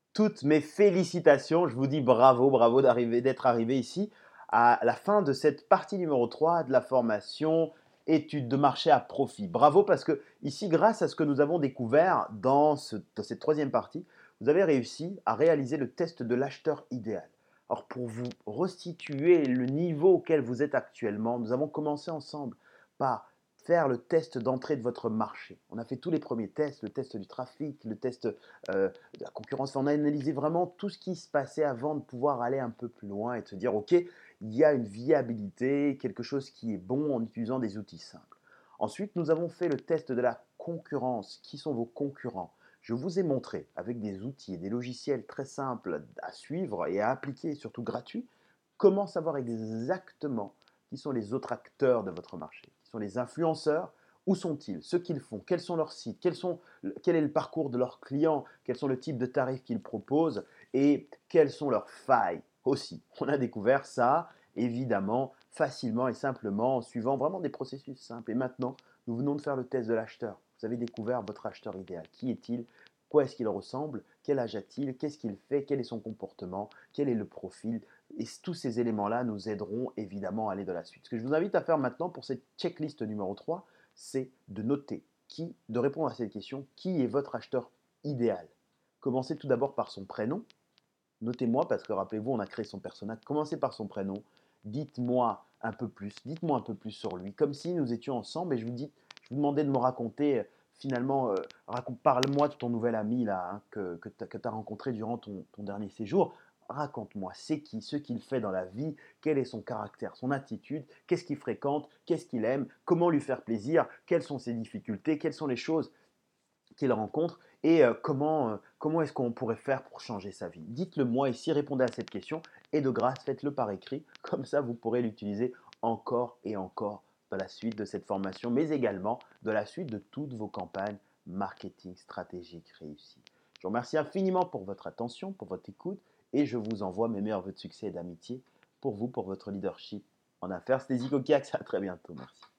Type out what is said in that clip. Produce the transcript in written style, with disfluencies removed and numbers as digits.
toutes mes félicitations. Je vous dis bravo, bravo d'être arrivé ici à la fin de cette partie numéro 3 de la formation études de marché à profit. Bravo parce que ici, grâce à ce que nous avons découvert dans cette troisième partie, vous avez réussi à réaliser le test de l'acheteur idéal. Alors pour vous restituer le niveau auquel vous êtes actuellement, nous avons commencé ensemble par faire le test d'entrée de votre marché. On a fait tous les premiers tests, le test du trafic, le test de la concurrence. On a analysé vraiment tout ce qui se passait avant de pouvoir aller un peu plus loin et de se dire, OK, il y a une viabilité, quelque chose qui est bon en utilisant des outils simples. Ensuite, nous avons fait le test de la concurrence. Qui sont vos concurrents? Je vous ai montré avec des outils et des logiciels très simples à suivre et à appliquer, surtout gratuits, comment savoir exactement qui sont les autres acteurs de votre marché, qui sont les influenceurs, où sont-ils, ce qu'ils font, quels sont leurs sites, quel est le parcours de leurs clients, quels sont le type de tarifs qu'ils proposent et quelles sont leurs failles aussi. On a découvert ça, évidemment, facilement et simplement, en suivant vraiment des processus simples. Et maintenant, nous venons de faire le test de l'acheteur. Vous avez découvert votre acheteur idéal. Qui est-il? Quoi est-ce qu'il ressemble? Quel âge a-t-il? Qu'est-ce qu'il fait? Quel est son comportement? Quel est le profil? Et tous ces éléments-là nous aideront évidemment à aller de la suite. Ce que je vous invite à faire maintenant pour cette checklist numéro 3, c'est de noter de répondre à cette question, qui est votre acheteur idéal? Commencez tout d'abord par son prénom. Notez-moi parce que rappelez-vous, on a créé son personnage. Commencez par son prénom. Dites-moi un peu plus sur lui, comme si nous étions ensemble et je vous demandais de me raconter finalement, parle-moi de ton nouvel ami là, hein, que tu as rencontré durant ton dernier séjour. Raconte-moi, c'est qui, ce qu'il fait dans la vie, quel est son caractère, son attitude, qu'est-ce qu'il fréquente, qu'est-ce qu'il aime, comment lui faire plaisir, quelles sont ses difficultés, quelles sont les choses qu'il rencontre et comment est-ce qu'on pourrait faire pour changer sa vie. Dites-le moi ici, répondez à cette question et de grâce, faites-le par écrit. Comme ça, vous pourrez l'utiliser encore et encore dans la suite de cette formation, mais également dans la suite de toutes vos campagnes marketing stratégiques réussies. Je vous remercie infiniment pour votre attention, pour votre écoute et je vous envoie mes meilleurs vœux de succès et d'amitié pour vous, pour votre leadership en affaires. C'était Zico Kiax, à très bientôt. Merci.